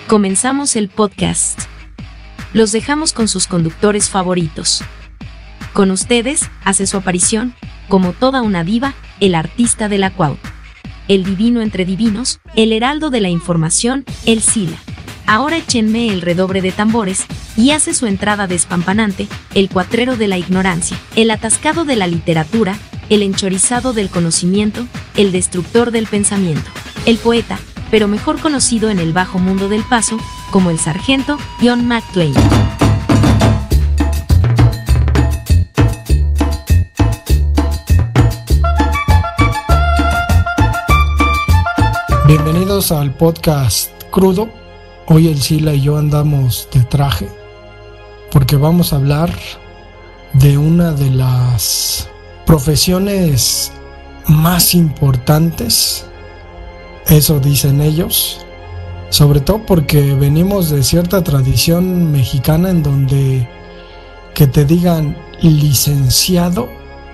Comenzamos el podcast. Los dejamos con sus conductores favoritos. Con ustedes, hace su aparición, como toda una diva, el artista de la Cuau. El divino entre divinos, el heraldo de la información, el Sila. Ahora échenme el redoble de tambores, y hace su entrada despampanante, el cuatrero de la ignorancia, el atascado de la literatura, el enchorizado del conocimiento, el destructor del pensamiento, el poeta, pero mejor conocido en el bajo mundo del paso, como el sargento John McClane. Bienvenidos al podcast Crudo. Hoy el Sila y yo andamos de traje porque vamos a hablar de una de las profesiones más importantes, eso dicen ellos, sobre todo porque venimos de cierta tradición mexicana en donde que te digan licenciado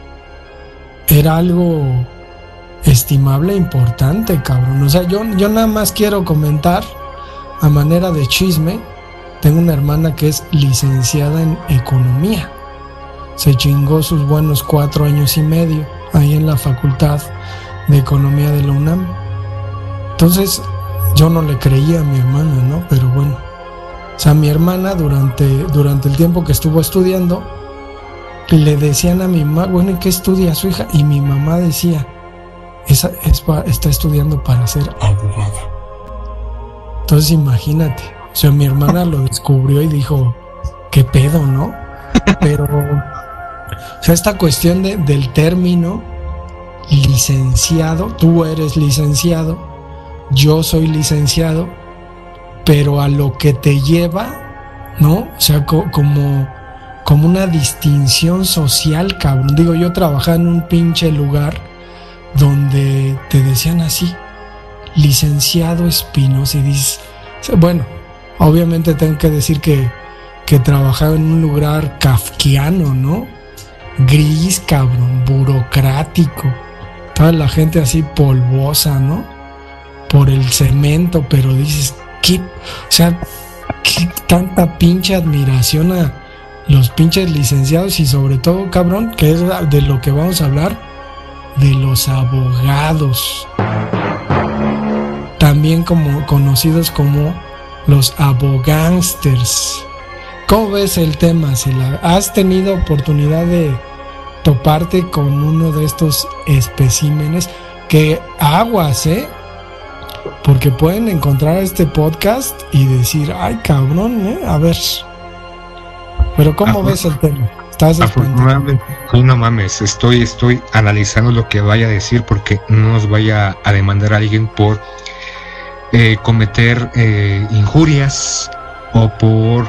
era algo estimable, importante, cabrón. O sea, yo nada más quiero comentar a manera de chisme. Tengo una hermana que es licenciada en economía. Se chingó sus buenos 4 años y medio ahí en la Facultad de Economía de la UNAM. Entonces yo no le creía a mi hermana, ¿no? Pero bueno, o sea, mi hermana durante el tiempo que estuvo estudiando le decían a mi mamá, bueno, ¿en qué estudia su hija? Y mi mamá decía, está estudiando para ser abogada. Entonces imagínate, o sea, mi hermana lo descubrió y dijo, ¿qué pedo, no? Pero, o sea, esta cuestión del término licenciado, tú eres licenciado, yo soy licenciado, pero a lo que te lleva, ¿no? O sea, como una distinción social, cabrón. Digo, yo trabajaba en un pinche lugar donde te decían así, licenciado Espinosa, y dices, bueno, obviamente tengo que decir que trabajaba en un lugar kafkiano, ¿no? Gris, cabrón, burocrático, toda la gente así polvosa, ¿no? Por el cemento, pero dices, ¿qué? O sea, ¿qué tanta pinche admiración a los pinches licenciados? Y sobre todo, cabrón, que es de lo que vamos a hablar, de los abogados, también como conocidos como los abogánsters. ¿Cómo ves el tema, Sila? ¿Has tenido oportunidad de toparte con uno de estos especímenes? Que aguas, porque pueden encontrar este podcast y decir, ay, cabrón, a ver. Pero ¿cómo ves el tema? Afortunadamente, no mames, estoy analizando lo que vaya a decir porque no nos vaya a demandar a alguien por cometer injurias o por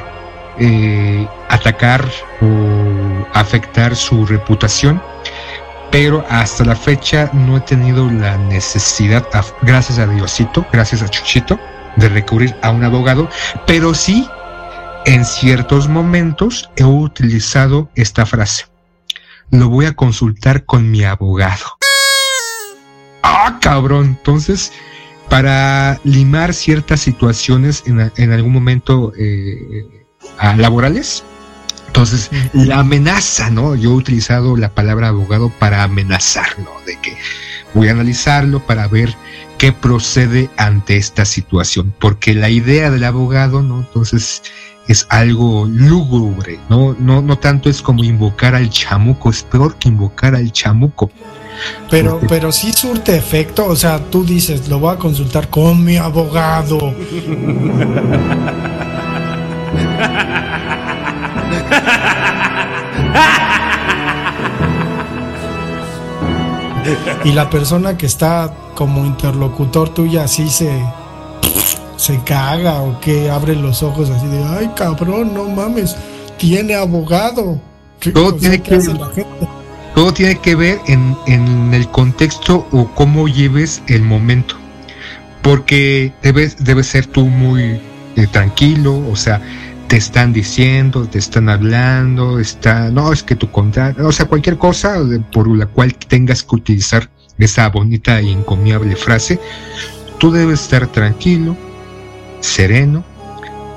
atacar o afectar su reputación, pero hasta la fecha no he tenido la necesidad, gracias a Diosito, gracias a Chuchito, de recurrir a un abogado, pero sí en ciertos momentos he utilizado esta frase: lo voy a consultar con mi abogado. ¡Ah, cabrón! Entonces, para limar ciertas situaciones en algún momento laborales, entonces la amenaza, ¿no? Yo he utilizado la palabra abogado para amenazarlo, de que voy a analizarlo para ver qué procede ante esta situación, porque la idea del abogado, ¿no? Entonces es algo lúgubre, no tanto es como invocar al chamuco, es peor que invocar al chamuco. Pero sí surte efecto, o sea, tú dices, lo voy a consultar con mi abogado. Y la persona que está como interlocutor tuya así se caga o que abre los ojos así de, ay, cabrón, no mames, tiene abogado. Todo tiene que ver en el contexto o cómo lleves el momento, porque debes ser tú muy tranquilo, o sea, te están diciendo, te están hablando, no, es que tu contrato, o sea, cualquier cosa por la cual tengas que utilizar esa bonita e encomiable frase, tú debes estar tranquilo, sereno,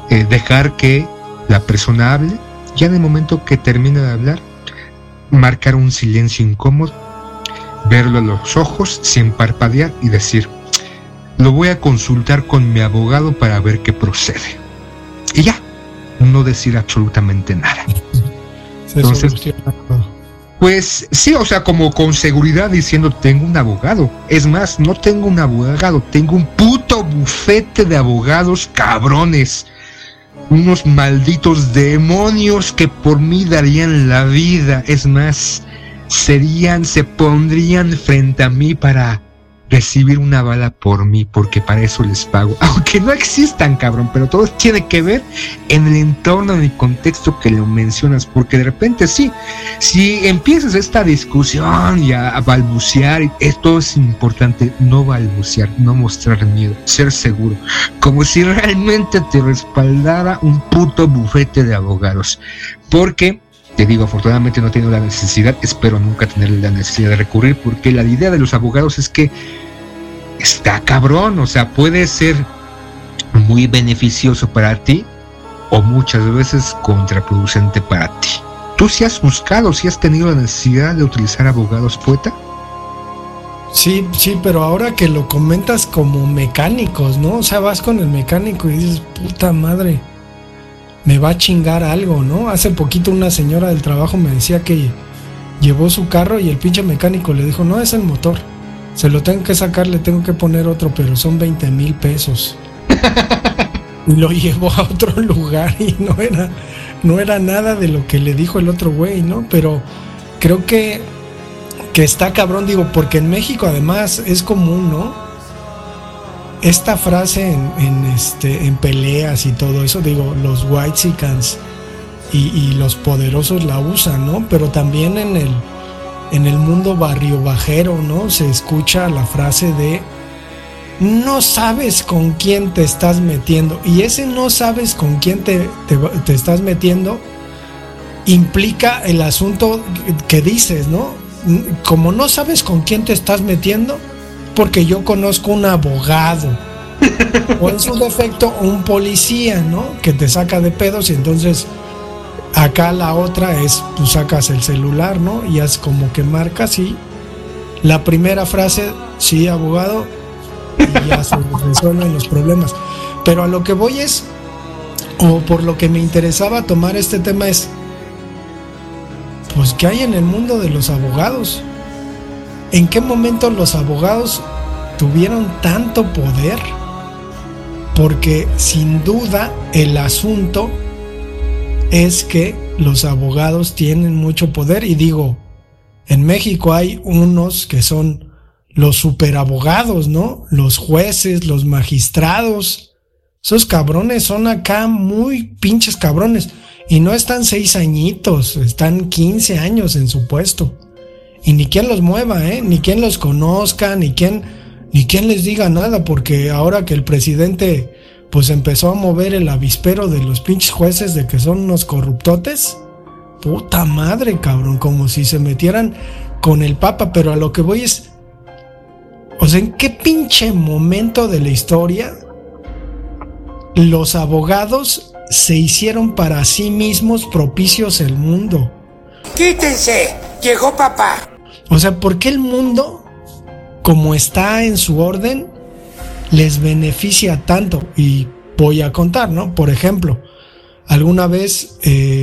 dejar que la persona hable, ya en el momento que termina de hablar, marcar un silencio incómodo, verlo a los ojos sin parpadear y decir: lo voy a consultar con mi abogado para ver qué procede. Y ya, no decir absolutamente nada. Entonces, pues sí, o sea, como con seguridad diciendo: tengo un abogado. Es más, no tengo un abogado, tengo un puto bufete de abogados cabrones. Unos malditos demonios que por mí darían la vida. Es más, se pondrían frente a mí para recibir una bala por mí, porque para eso les pago. Aunque no existan, cabrón, pero todo tiene que ver en el entorno, en el contexto que lo mencionas, porque de repente sí, si empiezas esta discusión y a balbucear, esto es importante: no balbucear, no mostrar miedo, ser seguro, como si realmente te respaldara un puto bufete de abogados. Porque te digo, afortunadamente no he tenido la necesidad, espero nunca tener la necesidad de recurrir, porque la idea de los abogados es que está cabrón, o sea, puede ser muy beneficioso para ti o muchas veces contraproducente para ti. ¿Tú sí has buscado, sí has tenido la necesidad de utilizar abogados, poeta? Sí, pero ahora que lo comentas como mecánicos, ¿no? O sea, vas con el mecánico y dices: puta madre, me va a chingar algo, ¿no? Hace poquito una señora del trabajo me decía que llevó su carro y el pinche mecánico le dijo: no, es el motor, se lo tengo que sacar, le tengo que poner otro, pero son 20,000 pesos. Y lo llevó a otro lugar y no era nada de lo que le dijo el otro güey, ¿no? Pero creo que está cabrón, digo, porque en México además es común, ¿no? Esta frase en peleas y todo eso, digo, los whitexicans y los poderosos la usan, ¿no? Pero también en el mundo barrio bajero, ¿no? Se escucha la frase de: no sabes con quién te estás metiendo. Y ese no sabes con quién te estás metiendo implica el asunto que dices, ¿no? Como no sabes con quién te estás metiendo, porque yo conozco un abogado o en su defecto un policía, ¿no? Que te saca de pedos. Y entonces acá la otra es: tú sacas el celular, ¿no? Y haces como que marcas, y la primera frase: sí, abogado, y ya se resuelven los problemas. Pero a lo que voy es, o por lo que me interesaba tomar este tema es: pues, ¿qué hay en el mundo de los abogados? ¿En qué momento los abogados tuvieron tanto poder? Porque sin duda el asunto es que los abogados tienen mucho poder. Y digo, en México hay unos que son los superabogados, ¿no? Los jueces, los magistrados. Esos cabrones son acá muy pinches cabrones. Y no están 6 añitos, están 15 años en su puesto. Y ni quien los mueva, ni quien los conozca, ni quien les diga nada, porque ahora que el presidente pues empezó a mover el avispero de los pinches jueces de que son unos corruptotes, puta madre, cabrón, como si se metieran con el papa. Pero a lo que voy es, o sea, ¿en qué pinche momento de la historia los abogados se hicieron para sí mismos propicios el mundo? ¡Quítense! ¡Llegó papá! O sea, ¿por qué el mundo, como está en su orden, les beneficia tanto? Y voy a contar, ¿no? Por ejemplo, alguna vez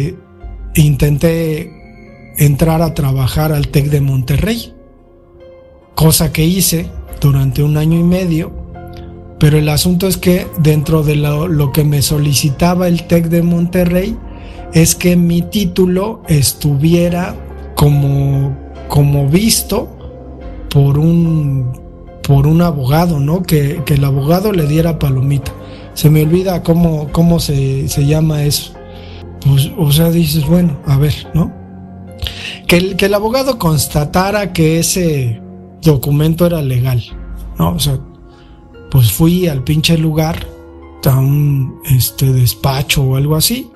intenté entrar a trabajar al TEC de Monterrey, cosa que hice durante 1 año y medio, pero el asunto es que dentro de lo que me solicitaba el TEC de Monterrey es que mi título estuviera como visto por un abogado, ¿no? Que el abogado le diera palomita. Se me olvida cómo se llama eso. Pues, o sea, dices, bueno, a ver, ¿no? Que el abogado constatara que ese documento era legal, ¿no? O sea, pues fui al pinche lugar, a un despacho o algo así,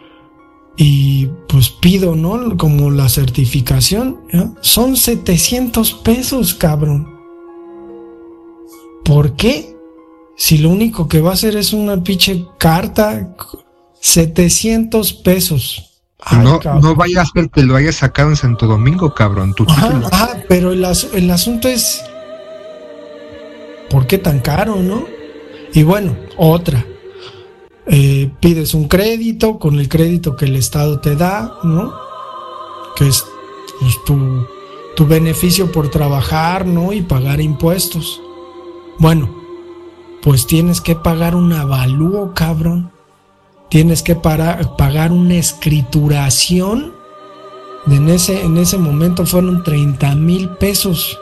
y pues pido, ¿no? Como la certificación, ¿no? Son 700 pesos, cabrón. ¿Por qué? Si lo único que va a hacer es una pinche carta, 700 pesos. Ay, no vaya a ser que lo hayas sacado en Santo Domingo, cabrón. Pero el asunto es, ¿por qué tan caro, no? Y bueno, otra. Pides un crédito, con el crédito que el Estado te da, ¿no? Que es pues, tu beneficio por trabajar, ¿no? Y pagar impuestos. Bueno, pues tienes que pagar un avalúo, cabrón. Tienes que pagar una escrituración. En ese momento fueron 30,000 pesos.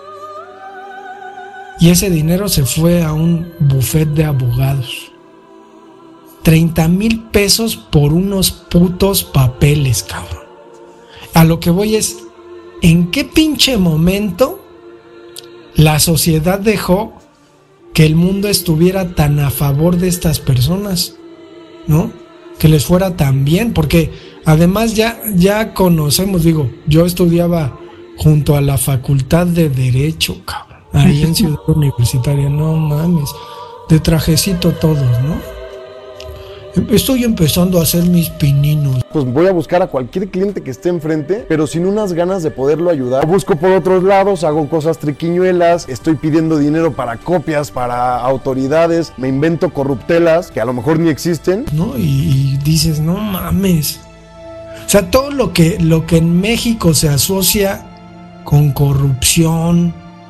Y ese dinero se fue a un bufet de abogados. 30,000 pesos por unos putos papeles, cabrón. A lo que voy es, ¿en qué pinche momento la sociedad dejó que el mundo estuviera tan a favor de estas personas, ¿no? Que les fuera tan bien, porque además ya conocemos, digo, yo estudiaba junto a la Facultad de Derecho, cabrón, ahí en Ciudad Universitaria, no mames, de trajecito todos, ¿no? Estoy empezando a hacer mis pininos. Pues voy a buscar a cualquier cliente que esté enfrente, pero sin unas ganas de poderlo ayudar. Busco por otros lados, hago cosas triquiñuelas, estoy pidiendo dinero para copias, para autoridades, me invento corruptelas que a lo mejor ni existen. ¿No? Y dices, no mames. O sea, todo lo que en México se asocia con corrupción,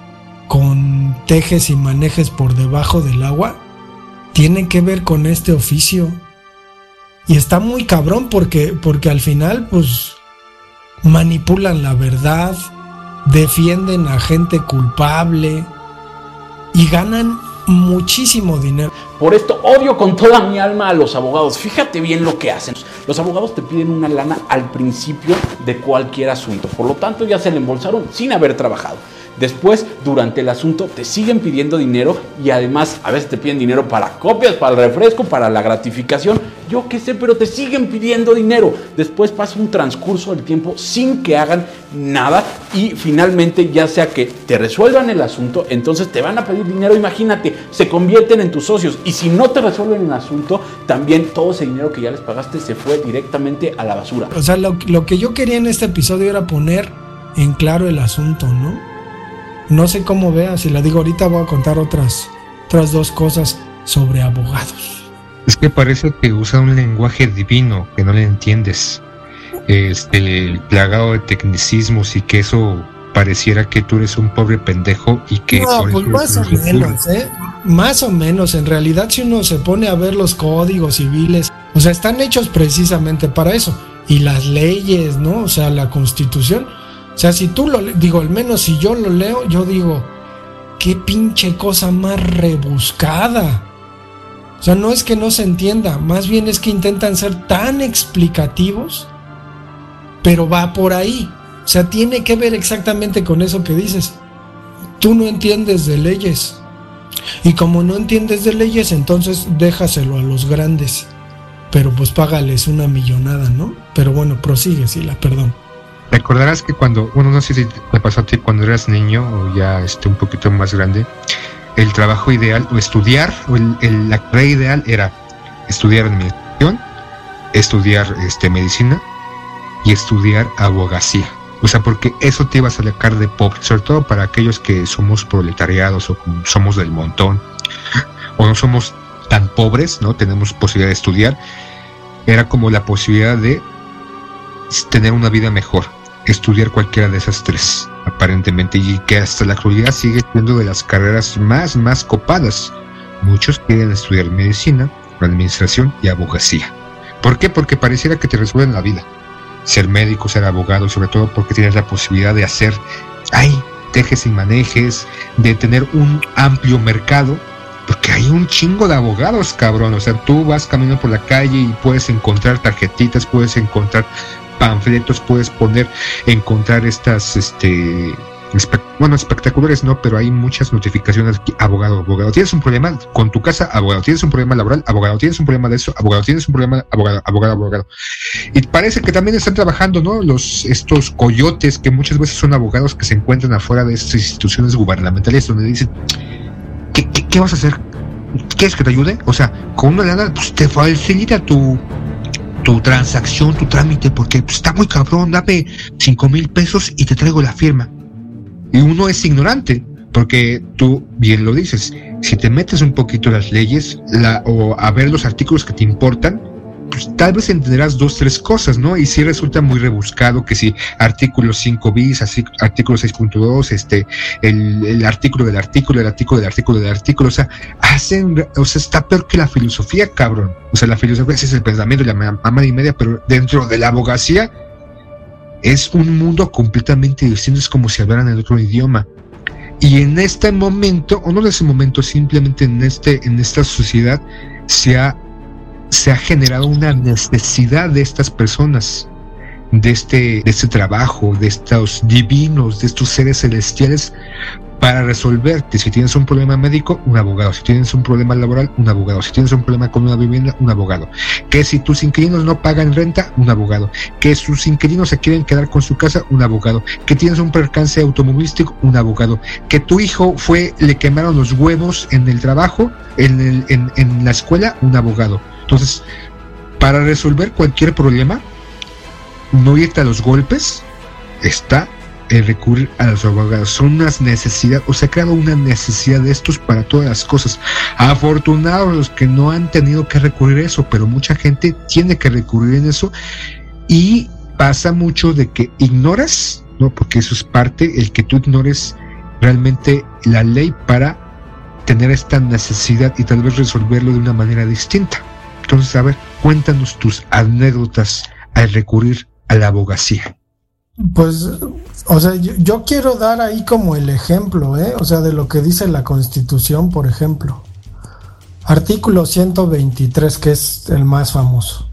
con tejes y manejes por debajo del agua, tiene que ver con este oficio. Y está muy cabrón porque al final pues manipulan la verdad, defienden a gente culpable y ganan muchísimo dinero. Por esto odio con toda mi alma a los abogados. Fíjate bien lo que hacen. Los abogados te piden una lana al principio de cualquier asunto. Por lo tanto ya se le embolsaron sin haber trabajado. Después, durante el asunto, te siguen pidiendo dinero y además a veces te piden dinero para copias, para el refresco, para la gratificación. Yo qué sé, pero te siguen pidiendo dinero. Después pasa un transcurso del tiempo sin que hagan nada y finalmente ya sea que te resuelvan el asunto, entonces te van a pedir dinero. Imagínate, se convierten en tus socios y si no te resuelven el asunto, también todo ese dinero que ya les pagaste se fue directamente a la basura. O sea, lo que yo quería en este episodio era poner en claro el asunto, ¿no? No sé cómo veas, si la digo ahorita voy a contar otras dos cosas sobre abogados. Es que parece que usa un lenguaje divino que no le entiendes, plagado de tecnicismos y que eso pareciera que tú eres un pobre pendejo y que... No, pues más o menos, más o menos. En realidad si uno se pone a ver los códigos civiles, o sea, están hechos precisamente para eso. Y las leyes, ¿no? O sea, la Constitución... O sea, si tú digo, al menos si yo lo leo, yo digo, qué pinche cosa más rebuscada. O sea, no es que no se entienda, más bien es que intentan ser tan explicativos, pero va por ahí. O sea, tiene que ver exactamente con eso que dices. Tú no entiendes de leyes. Y como no entiendes de leyes, entonces déjaselo a los grandes. Pero pues págales una millonada, ¿no? Pero bueno, prosigue, Sila, perdón. Recordarás que cuando, bueno, no sé si te pasó a ti cuando eras niño o ya un poquito más grande, el trabajo ideal o estudiar, o la carrera ideal era estudiar administración, estudiar medicina y estudiar abogacía. O sea, porque eso te iba a sacar de pobre, sobre todo para aquellos que somos proletariados o somos del montón o no somos tan pobres, ¿no? Tenemos posibilidad de estudiar. Era como la posibilidad de tener una vida mejor, estudiar cualquiera de esas tres, aparentemente, y que hasta la actualidad sigue siendo de las carreras más copadas. Muchos quieren estudiar medicina, administración y abogacía. ¿Por qué? Porque pareciera que te resuelven la vida. Ser médico, ser abogado, sobre todo porque tienes la posibilidad de hacer, tejes y manejes, de tener un amplio mercado, porque hay un chingo de abogados, cabrón. O sea, tú vas caminando por la calle y puedes encontrar tarjetitas, puedes encontrar panfletos, puedes encontrar estas espectaculares no, pero hay muchas notificaciones aquí, abogado, tienes un problema con tu casa, abogado, tienes un problema laboral, abogado, tienes un problema de eso, abogado, tienes un problema, abogado. Y parece que también están trabajando, ¿no? Estos coyotes que muchas veces son abogados que se encuentran afuera de estas instituciones gubernamentales donde dicen, ¿qué vas a hacer? ¿quieres que te ayude? O sea, con una lana pues te facilita tu transacción, tu trámite, porque pues, está muy cabrón, dame 5,000 pesos y te traigo la firma. Y uno es ignorante, porque tú bien lo dices, si te metes un poquito en las leyes o a ver los artículos que te importan, pues tal vez entenderás 2-3 cosas, ¿no? Y si resulta muy rebuscado, que si artículo 5 bis, así, artículo 6.2, el artículo del artículo, el artículo del artículo del artículo, o sea, está peor que la filosofía, cabrón. O sea, la filosofía sí es el pensamiento y la mamada y media, pero dentro de la abogacía es un mundo completamente distinto, es como si hablaran en otro idioma. Y en este momento, o no en ese momento, simplemente en esta sociedad se ha generado una necesidad de estas personas, de este trabajo, de estos divinos, de estos seres celestiales, para resolverte. Si tienes un problema médico, un abogado. Si tienes un problema laboral, un abogado. Si tienes un problema con una vivienda, un abogado. Que si tus inquilinos no pagan renta, un abogado. Que sus inquilinos se quieren quedar con su casa, un abogado. Que tienes un percance automovilístico, un abogado. Que tu hijo le quemaron los huevos en el trabajo, en la escuela, un abogado. Entonces, para resolver cualquier problema, no irte a los golpes, está el recurrir a los abogados. Son unas necesidades, o se ha creado una necesidad de estos para todas las cosas. Afortunados los que no han tenido que recurrir a eso, pero mucha gente tiene que recurrir en eso, y pasa mucho de que ignoras, ¿no? Porque eso es parte, el que tú ignores realmente la ley para tener esta necesidad y tal vez resolverlo de una manera distinta. Entonces, a ver, cuéntanos tus anécdotas al recurrir a la abogacía. Pues, o sea, yo quiero dar ahí como el ejemplo, o sea, de lo que dice la Constitución, por ejemplo. Artículo 123, que es el más famoso.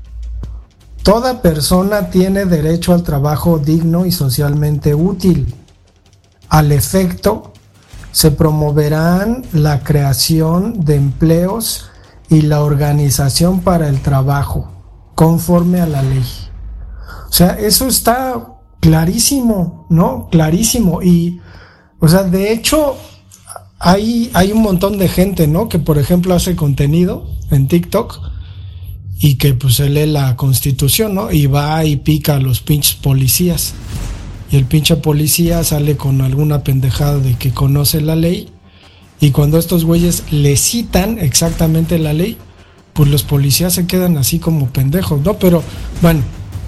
Toda persona tiene derecho al trabajo digno y socialmente útil. Al efecto, se promoverán la creación de empleos y la organización para el trabajo, conforme a la ley. O sea, eso está clarísimo, ¿no? Clarísimo. Y, o sea, de hecho, hay un montón de gente, ¿no? Que, por ejemplo, hace contenido en TikTok y que, pues, se lee la Constitución, ¿no? Y va y pica a los pinches policías. Y el pinche policía sale con alguna pendejada de que conoce la ley. Y cuando estos güeyes le citan exactamente la ley, pues los policías se quedan así como pendejos, ¿no? Pero, bueno,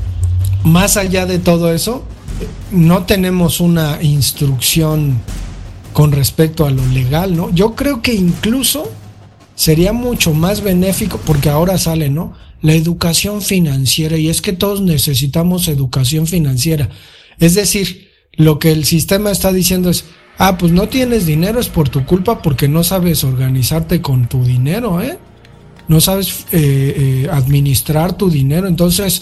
más allá de todo eso, no tenemos una instrucción con respecto a lo legal, ¿no? Yo creo que incluso sería mucho más benéfico, porque ahora sale, ¿no? La educación financiera, y es que todos necesitamos educación financiera. Es decir, lo que el sistema está diciendo es, pues no tienes dinero, es por tu culpa porque no sabes organizarte con tu dinero, no sabes administrar tu dinero. Entonces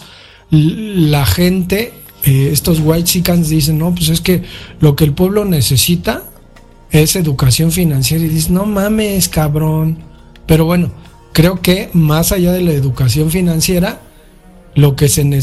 la gente, estos whitexicans dicen, no, pues es que lo que el pueblo necesita es educación financiera, y dices, no mames, cabrón. Pero bueno, creo que más allá de la educación financiera, lo que se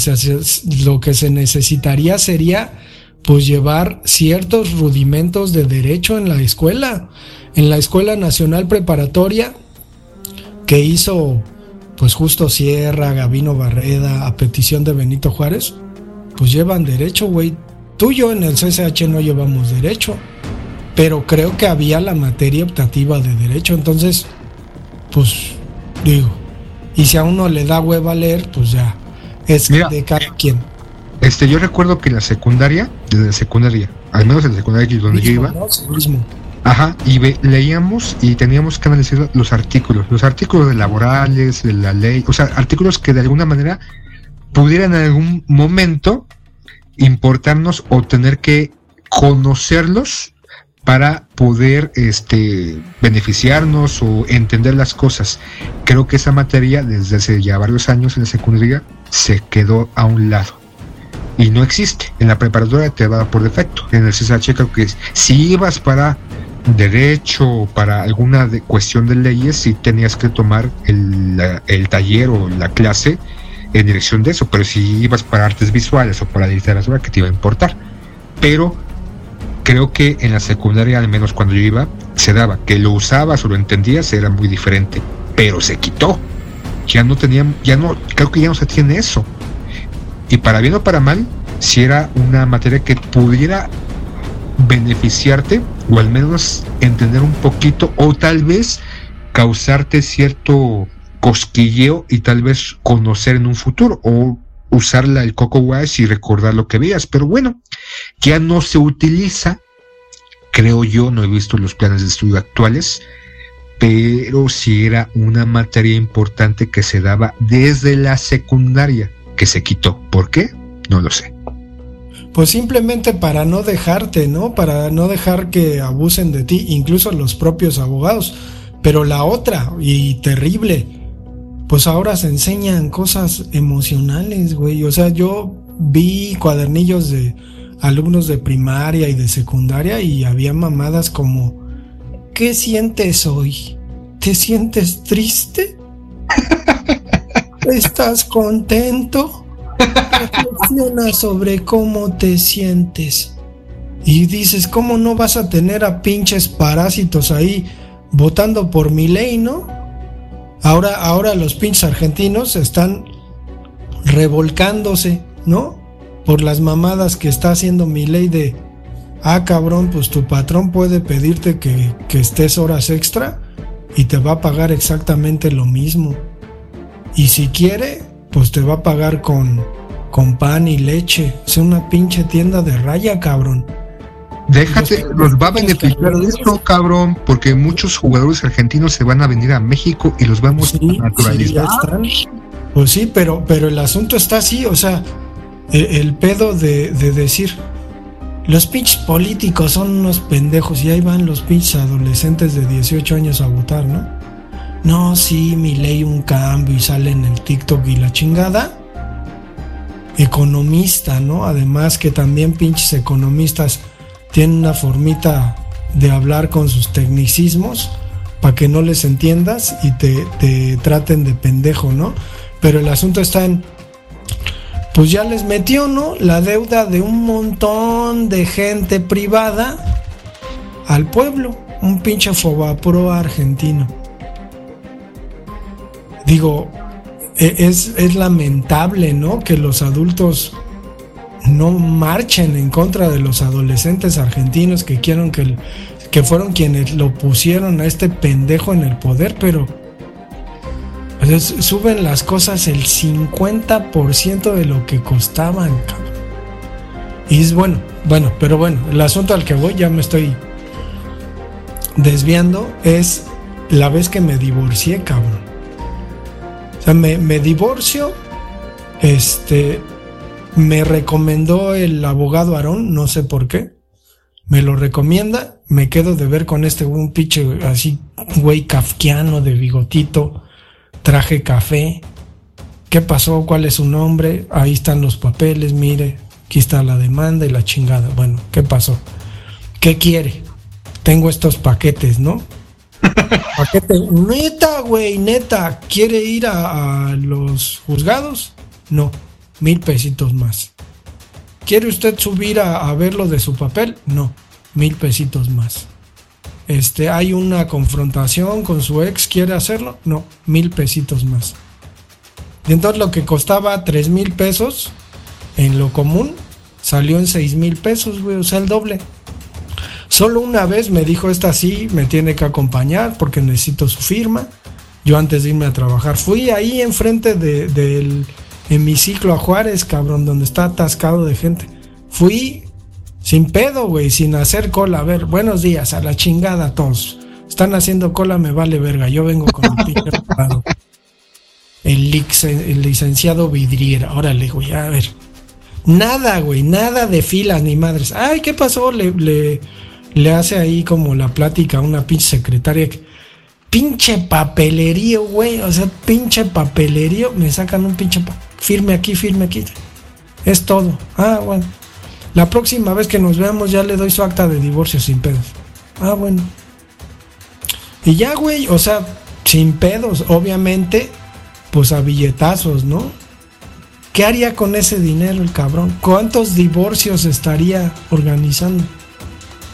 necesitaría sería, pues, llevar ciertos rudimentos de derecho en la escuela nacional preparatoria que hizo, pues, Justo Sierra, Gabino Barreda, a petición de Benito Juárez. Pues llevan derecho, güey. Tú y yo en el CCH no llevamos derecho, pero creo que había la materia optativa de derecho. Entonces, pues, digo, y si a uno le da hueva leer, pues ya es de cada quien. Yo recuerdo que en la secundaria, al menos en la secundaria donde yo iba, ajá, y leíamos y teníamos que analizar los artículos laborales, de la ley, o sea, artículos que de alguna manera pudieran en algún momento importarnos o tener que conocerlos para poder beneficiarnos o entender las cosas. Creo que esa materia desde hace ya varios años en la secundaria se quedó a un lado y no existe. En la preparatoria te va por defecto. En el CCH creo que si ibas para derecho o para alguna cuestión de leyes, sí tenías que tomar el taller o la clase en dirección de eso, pero si ibas para artes visuales o para literatura, ¿qué te iba a importar? Pero creo que en la secundaria, al menos cuando yo iba, se daba, que lo usabas o lo entendías era muy diferente, pero se quitó. Creo que ya no se tiene eso. Y para bien o para mal, si era una materia que pudiera beneficiarte, o al menos entender un poquito, o tal vez causarte cierto cosquilleo y tal vez conocer en un futuro, o usarla el Coco Wash y recordar lo que veas. Pero bueno, ya no se utiliza, creo yo, no he visto los planes de estudio actuales, pero sí era una materia importante que se daba desde la secundaria, que se quitó. ¿Por qué? No lo sé. Pues simplemente para no dejarte, ¿no? Para no dejar que abusen de ti, incluso los propios abogados. Pero la otra, y terrible, pues ahora se enseñan cosas emocionales, güey. O sea, yo vi cuadernillos de alumnos de primaria y de secundaria y había mamadas como: ¿qué sientes hoy? ¿Te sientes triste? ¿Estás contento? Reflexiona sobre cómo te sientes. Y dices, ¿cómo no vas a tener a pinches parásitos ahí votando por Milei, no? Ahora los pinches argentinos están revolcándose, ¿no? Por las mamadas que está haciendo Milei de: ah, cabrón, pues tu patrón puede pedirte que estés horas extra y te va a pagar exactamente lo mismo. Y si quiere, pues te va a pagar con pan y leche. Es una pinche tienda de raya, cabrón. Déjate, los va a beneficiar de eso, cabrón, porque muchos jugadores argentinos se van a venir a México y los vamos a naturalizar. Sí, pues sí, pero el asunto está así, o sea, el pedo de decir: los pinches políticos son unos pendejos, y ahí van los pinches adolescentes de 18 años a votar, ¿no? No, sí, Milei un cambio, y sale en el TikTok y la chingada. Economista, ¿no? Además que también pinches economistas tienen una formita de hablar con sus tecnicismos para que no les entiendas y te traten de pendejo, ¿no? Pero el asunto está en: pues ya les metió, ¿no?, la deuda de un montón de gente privada al pueblo. Un pinche Fobapro argentino. Digo, es lamentable, ¿no?, que los adultos no marchen en contra de los adolescentes argentinos que quieren que fueron quienes lo pusieron a este pendejo en el poder, pero pues suben las cosas el 50% de lo que costaban, cabrón. Y es bueno, pero bueno, el asunto al que voy, ya me estoy desviando, es la vez que me divorcié, cabrón. O sea, me divorcio, me recomendó el abogado Aarón, no sé por qué, me lo recomienda, me quedo de ver con un pinche así, güey kafkiano de bigotito, traje café. ¿Qué pasó? ¿Cuál es su nombre? Ahí están los papeles, mire, aquí está la demanda y la chingada. Bueno, ¿qué pasó? ¿Qué quiere? Tengo estos paquetes, ¿no? Paquete, neta, güey, neta, ¿quiere ir a los juzgados? No, 1,000 pesitos más. ¿Quiere usted subir a ver lo de su papel? No, 1,000 pesitos más. ¿Hay una confrontación con su ex? ¿Quiere hacerlo? No, 1,000 pesitos más. Y entonces lo que costaba 3,000 pesos en lo común salió en 6,000 pesos, güey, o sea, el doble. Solo una vez me dijo: esta sí me tiene que acompañar porque necesito su firma. Yo antes de irme a trabajar fui ahí enfrente del hemiciclo a Juárez, cabrón, donde está atascado de gente. Fui sin pedo, güey, sin hacer cola. A ver, buenos días, a la chingada a todos. Están haciendo cola, me vale verga. Yo vengo con el pinche abogado. El licenciado Vidriera. Órale, güey, a ver. Nada, güey, nada de filas ni madres. Ay, ¿qué pasó? Le hace ahí como la plática a una pinche secretaria. Pinche papelerío, güey. O sea, pinche papelerío. Me sacan un pinche firme aquí, firme aquí. Es todo. Ah, bueno. La próxima vez que nos veamos ya le doy su acta de divorcio sin pedos. Ah, bueno. Y ya, güey, o sea, sin pedos, obviamente, pues a billetazos, ¿no? ¿Qué haría con ese dinero el cabrón? ¿Cuántos divorcios estaría organizando?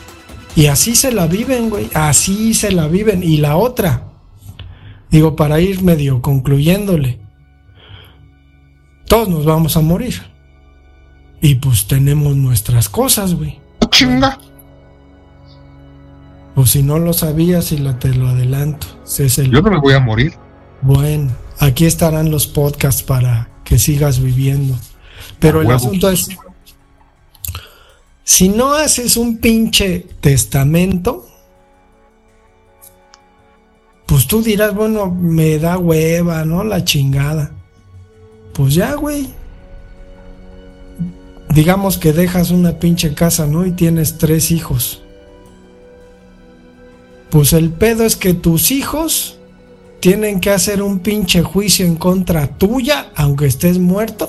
Y así se la viven, güey, así se la viven. Y la otra, digo, para ir medio concluyéndole, todos nos vamos a morir. Y pues tenemos nuestras cosas, güey. ¡Chinga! Pues si no lo sabías, y te lo adelanto. Yo no me voy a morir. Bueno, aquí estarán los podcasts para que sigas viviendo. Pero el asunto es, si no haces un pinche testamento, pues tú dirás, bueno, me da hueva, ¿no? La chingada. Pues ya, güey. Digamos que dejas una pinche casa, ¿no? Y tienes 3 hijos. Pues el pedo es que tus hijos tienen que hacer un pinche juicio en contra tuya, aunque estés muerto,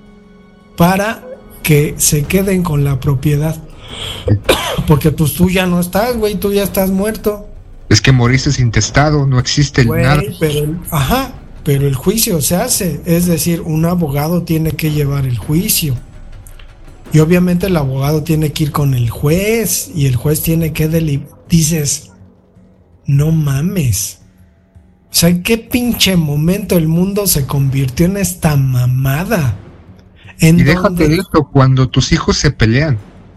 para que se queden con la propiedad. Porque pues tú ya no estás, güey, tú ya estás muerto. Es que moriste sin testado, no existe nada. Pero el juicio se hace, es decir, un abogado tiene que llevar el juicio. Y obviamente el abogado tiene que ir con el juez, y el juez tiene que dices, no mames. O sea, ¿en qué pinche momento el mundo se convirtió en esta mamada? Y déjate de esto, cuando tus hijos se pelean.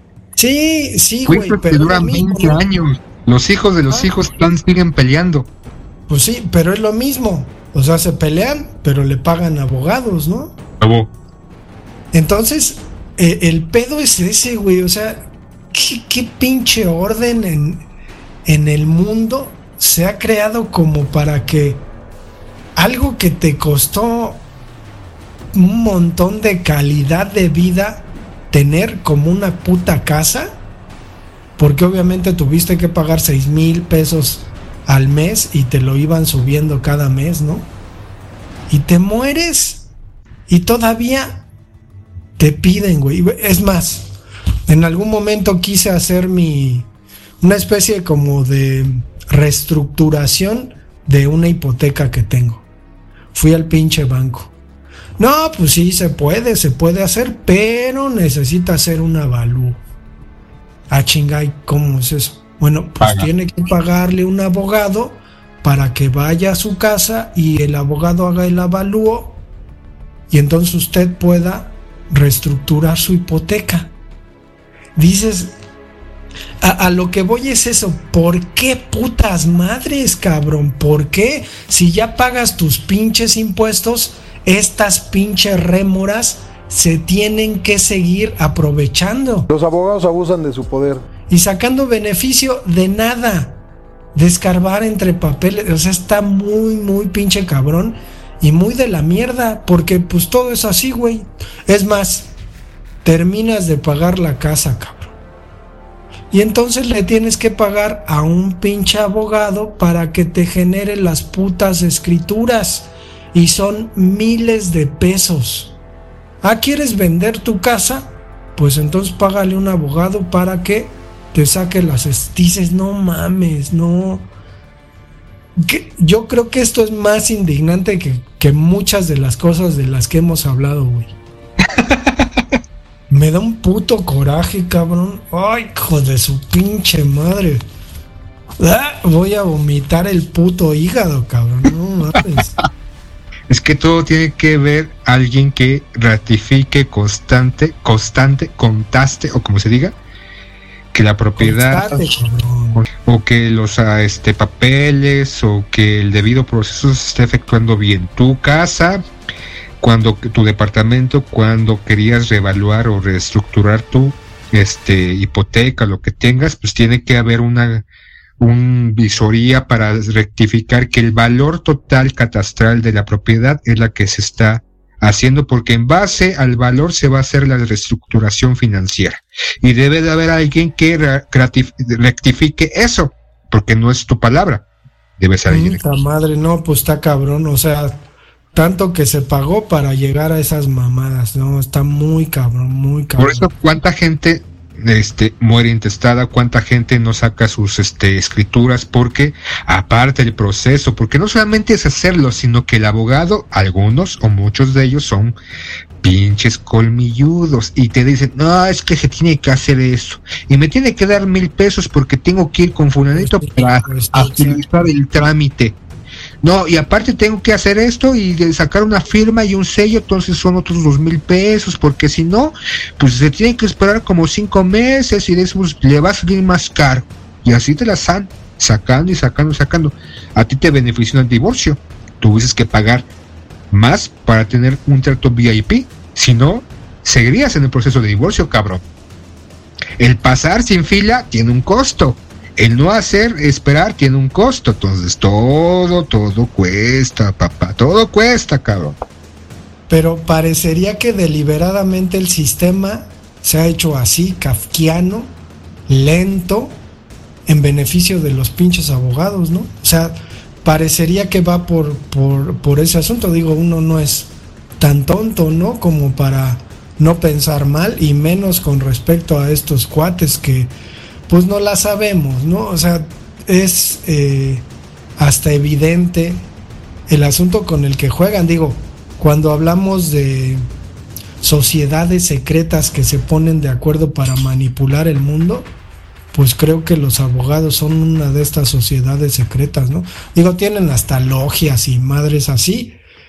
Sí, güey, pero duran 20 años. Los hijos de los hijos siguen peleando. Pues sí, pero es lo mismo. O sea, se pelean, pero le pagan abogados, ¿no? Entonces, el pedo es ese, güey. O sea, ¿qué pinche orden en el mundo se ha creado como para que algo que te costó un montón de calidad de vida tener, como una puta casa, porque obviamente tuviste que pagar 6,000 pesos al mes y te lo iban subiendo cada mes, ¿no? Y te mueres y todavía te piden, güey. Es más, en algún momento quise hacer una especie como de reestructuración de una hipoteca que tengo. Fui al pinche banco. No, pues sí, se puede hacer, pero necesita hacer un avalúo. Chingay, ¿cómo es eso? Bueno, pues tiene que pagarle un abogado para que vaya a su casa y el abogado haga el avalúo, y entonces usted pueda reestructurar su hipoteca. Dices, a lo que voy es eso. ¿Por qué putas madres, cabrón? ¿Por qué? Si ya pagas tus pinches impuestos, estas pinches rémoras se tienen que seguir aprovechando. Los abogados abusan de su poder. Y sacando beneficio de nada. De escarbar entre papeles. O sea, está muy, muy pinche cabrón. Y muy de la mierda. Porque pues todo es así, güey. Es más, terminas de pagar la casa, cabrón. Y entonces le tienes que pagar a un pinche abogado para que te genere las putas escrituras. Y son miles de pesos. ¿Quieres vender tu casa? Pues entonces págale un abogado para que te saque las... Dices, no mames, no. Yo creo que esto es más indignante que muchas de las cosas de las que hemos hablado, güey. Me da un puto coraje, cabrón. Ay, hijo de su pinche madre. Voy a vomitar el puto hígado, cabrón. No mames. Es que todo tiene que ver alguien que ratifique constaste, o como se diga, que la propiedad o que los papeles o que el debido proceso se esté efectuando bien. Tu casa, tu departamento, cuando querías reevaluar o reestructurar tu hipoteca, lo que tengas, pues tiene que haber una visoría para rectificar que el valor total catastral de la propiedad es la que se está haciendo, porque en base al valor se va a hacer la reestructuración financiera y debe de haber alguien que rectifique eso, porque no es tu palabra, debe ser alguien. Madre, no, pues está cabrón, o sea, tanto que se pagó para llegar a esas mamadas, no, está muy cabrón, muy cabrón. Por eso, ¿cuánta gente muere intestada? ¿Cuánta gente no saca sus escrituras? Porque aparte del proceso, porque no solamente es hacerlo, sino que el abogado, algunos o muchos de ellos son Pinches colmilludos, y te dicen, no, es que se tiene que hacer eso, y me tiene que dar 1,000 pesos porque tengo que ir con fulanito para agilizar el trámite. No, y aparte tengo que hacer esto y de sacar una firma y un sello, entonces son otros 2,000 pesos, porque si no, pues se tiene que esperar como 5 meses y después le va a salir más caro. Y así te la están sacando y sacando. A ti te benefició el divorcio. Tuviste que pagar más para tener un trato VIP. Si no, seguirías en el proceso de divorcio, cabrón. El pasar sin fila tiene un costo. El no esperar tiene un costo. Entonces todo cuesta, papá. Todo cuesta, cabrón. Pero parecería que deliberadamente el sistema se ha hecho así, kafkiano, lento, en beneficio de los pinches abogados, ¿no? O sea, parecería que va por ese asunto. Digo, uno no es tan tonto, ¿no? Como para no pensar mal, y menos con respecto a estos cuates que pues no la sabemos, ¿no? O sea, es hasta evidente el asunto con el que juegan. Digo, cuando hablamos de sociedades secretas que se ponen de acuerdo para manipular el mundo, pues creo que los abogados son una de estas sociedades secretas, ¿no? Digo, tienen hasta logias y madres así.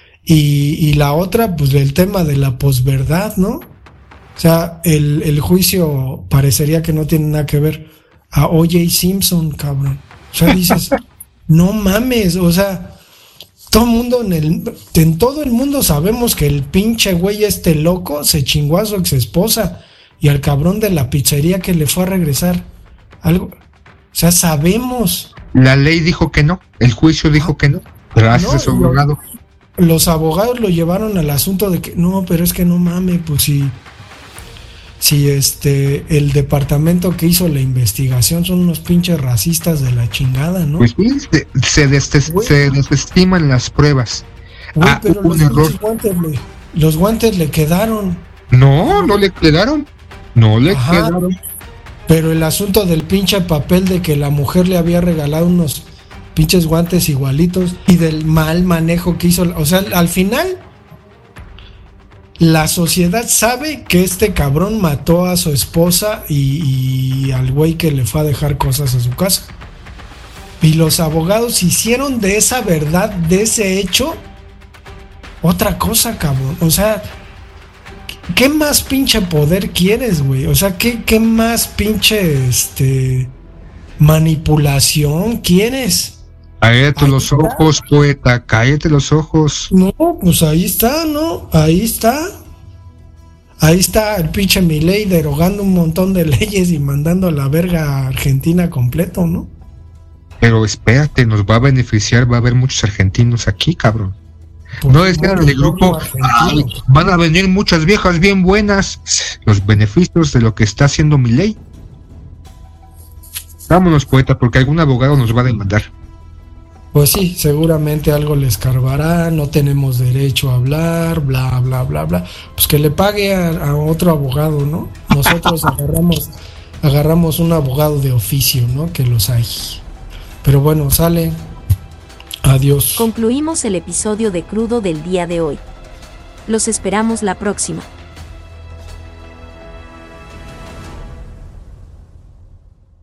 Y la otra, pues el tema de la posverdad, ¿no? O sea, el juicio parecería que no tiene nada que ver a O.J. Simpson, cabrón. O sea, dices, no mames, o sea, todo el mundo en todo el mundo sabemos que el pinche güey loco se chingó a su exesposa y al cabrón de la pizzería que le fue a regresar algo. O sea, sabemos. La ley dijo que no, el juicio dijo que no, gracias a su abogado. Los abogados lo llevaron al asunto de que no, pero es que no mames, pues si el departamento que hizo la investigación son unos pinches racistas de la chingada, ¿no? Pues sí, se desestiman las pruebas. Güey, pero un error. Los guantes le quedaron. No le quedaron. Quedaron. Pero el asunto del pinche papel de que la mujer le había regalado unos pinches guantes igualitos y del mal manejo que hizo, o sea, al final la sociedad sabe que este cabrón mató a su esposa y al güey que le fue a dejar cosas a su casa. Y los abogados hicieron de esa verdad, de ese hecho, otra cosa, cabrón. O sea, ¿qué más pinche poder quieres, güey? O sea, ¿qué más pinche manipulación quieres? Cállate los ojos, poeta, cállate los ojos. No, pues ahí está, ¿no? Ahí está el pinche Milei derogando un montón de leyes y mandando a la verga a Argentina completo, ¿no? Pero espérate, nos va a beneficiar, va a haber muchos argentinos aquí, cabrón. Pues no es que en el grupo van a venir muchas viejas bien buenas. Los beneficios de lo que está haciendo Milei. Vámonos, poeta, porque algún abogado nos va a demandar. Pues sí, seguramente algo le escarbará, no tenemos derecho a hablar, bla, bla, bla, bla. Pues que le pague a otro abogado, ¿no? Nosotros agarramos un abogado de oficio, ¿no? Que los hay. Pero bueno, sale. Adiós. Concluimos el episodio de Crudo del día de hoy. Los esperamos la próxima.